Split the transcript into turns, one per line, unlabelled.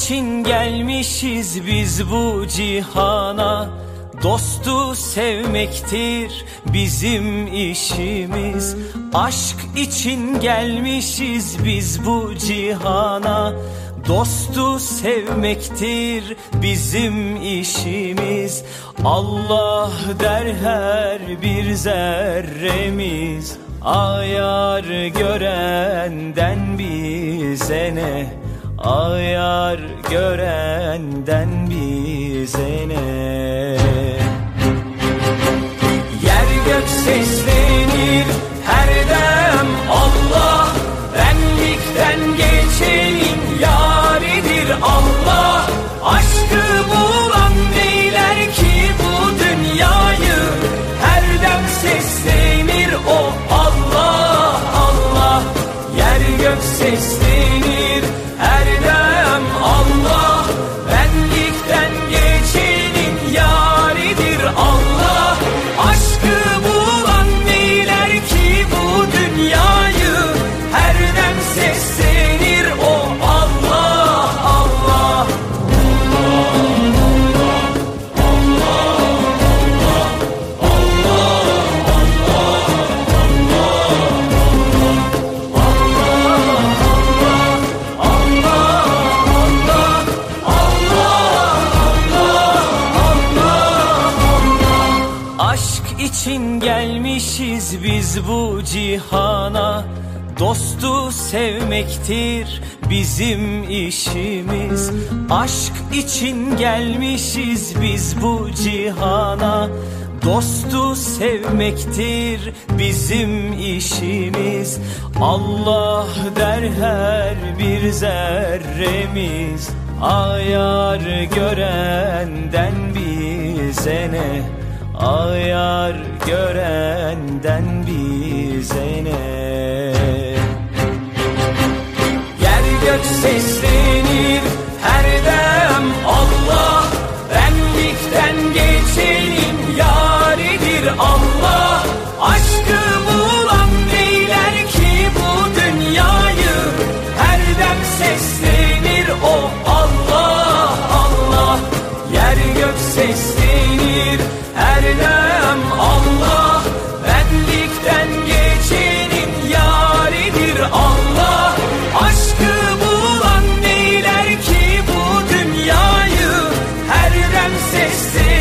için gelmişiz biz bu cihana. Dostu sevmektir bizim işimiz. Aşk için gelmişiz biz bu cihana. Dostu sevmektir bizim işimiz. Allah der her bir zerremiz. Ayar görenden bize ne? Ayar görenden bize ne? Yer gök seslenir her dem Allah. Benlikten geçenin yaridir Allah. Aşkı bulan neyler ki bu dünyayı? Her dem seslenir o Allah Allah. Yer gök seslenir her dem Allah. Benlikten geçenin yaridir Allah. Aşkı bulan neyler ki bu dünyayı? Her dem seslenir o Allah Allah. Aşk için gelmişiz biz bu cihana. Dostu sevmektir bizim işimiz. Aşk için gelmişiz biz bu cihana. Dostu sevmektir bizim işimiz. Allah der her bir zerremiz. Ayar görenden bize ne? Ayar görenden bize ne? Yer gök seslenir her dem Allah. Benlikten geçenin yaridir Allah. Aşkı bulan neyler ki bu dünyayı? Her dem seslenir o Allah Allah. Yer gök seslenir her dem Allah. Benlikten geçenin yaridir Allah. Aşkı bulan neyler ki bu dünyayı? Her dem seslenir